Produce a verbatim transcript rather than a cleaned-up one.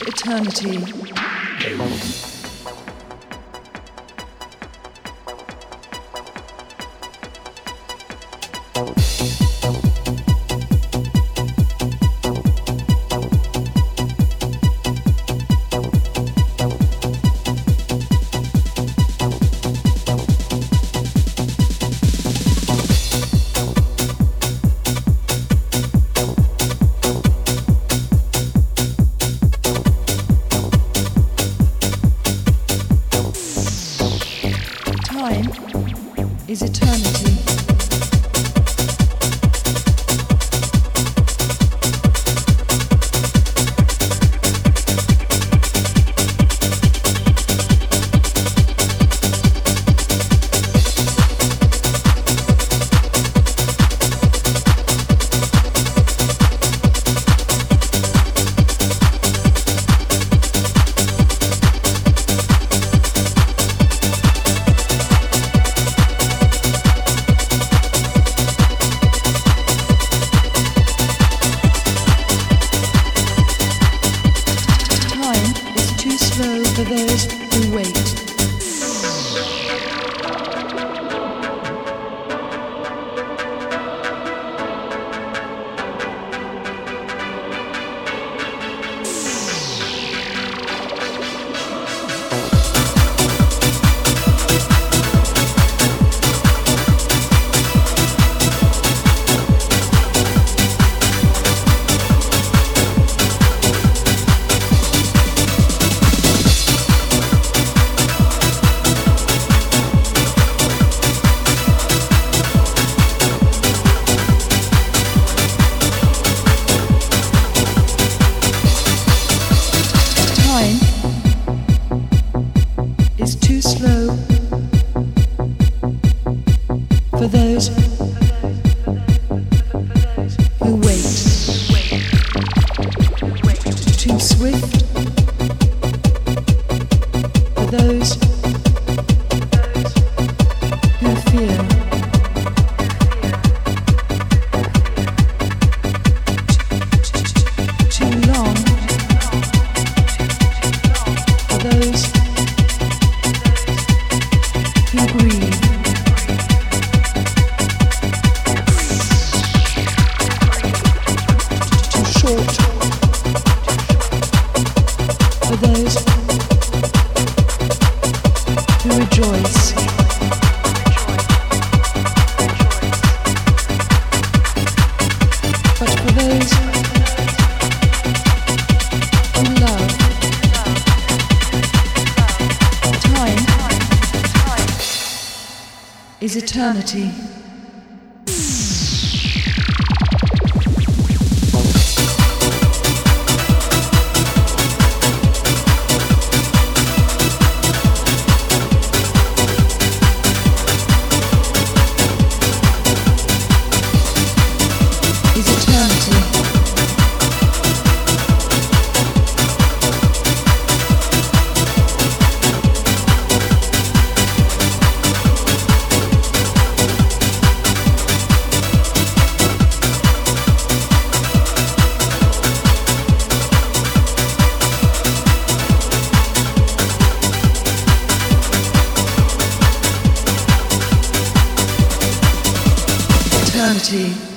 eternity. Is eternity. For those who wait. Is too slow for those who wait. Too swift for those who fear. Too long for those who grieve. Too short for those who rejoice. But for those who love, time is eternity. Is eternity. Eternity.